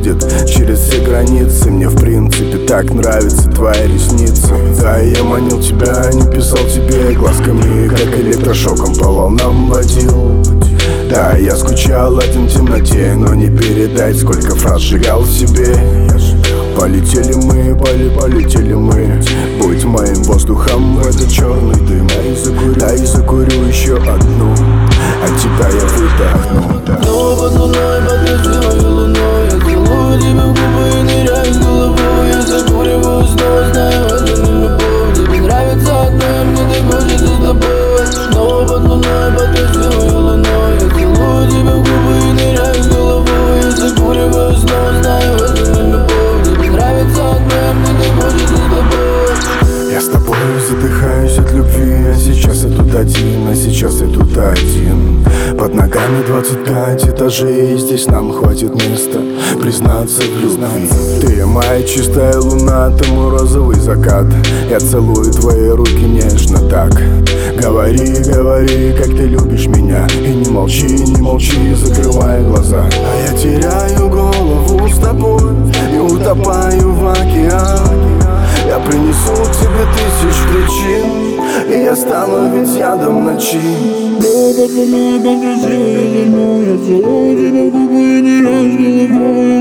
уходит через все границы. Мне в принципе так нравятся твои ресницы. Да, я манил тебя, не писал тебе глазками, как электрошоком по волнам водил. Да, я скучал один в темноте, но не передать, сколько фраз сжигал в себе. Полетели мы, полетели мы. Будь моим воздухом в этот черный дым. Да и закурю еще одну, от тебя я выдохну. Снова под луной, под красивой луной, я целую тебя в губы и ныряю с головой. Я закуриваю снова, знаю, это не любовь. Тебе нравится одно, а мне так хочется с тобой. Снова под луной, под красивой луной, я целую тебя в губы и ныряю с головой. Я закуриваю снова, знаю, это не любовь. Тебе нравится одно, а мне так хочется с тобой. Я с тобой задыхаюсь от любви, а сейчас я тут один, а сейчас я тут один. Под ногами 25 этажей, здесь нам хватит места признаться в любви. Ты моя чистая луна, ты мой розовый закат. Я целую твои руки нежно так. Говори, говори, как ты любишь меня. И не молчи, не молчи, закрывай глаза. А я теряю голову с тобой и утопаю в океан. Я принесу к тебе тысяч причин, и я стану ведь ядом ночи. Снова под луной, под красивой луной, я целую тебя в губы и ныряю с головой.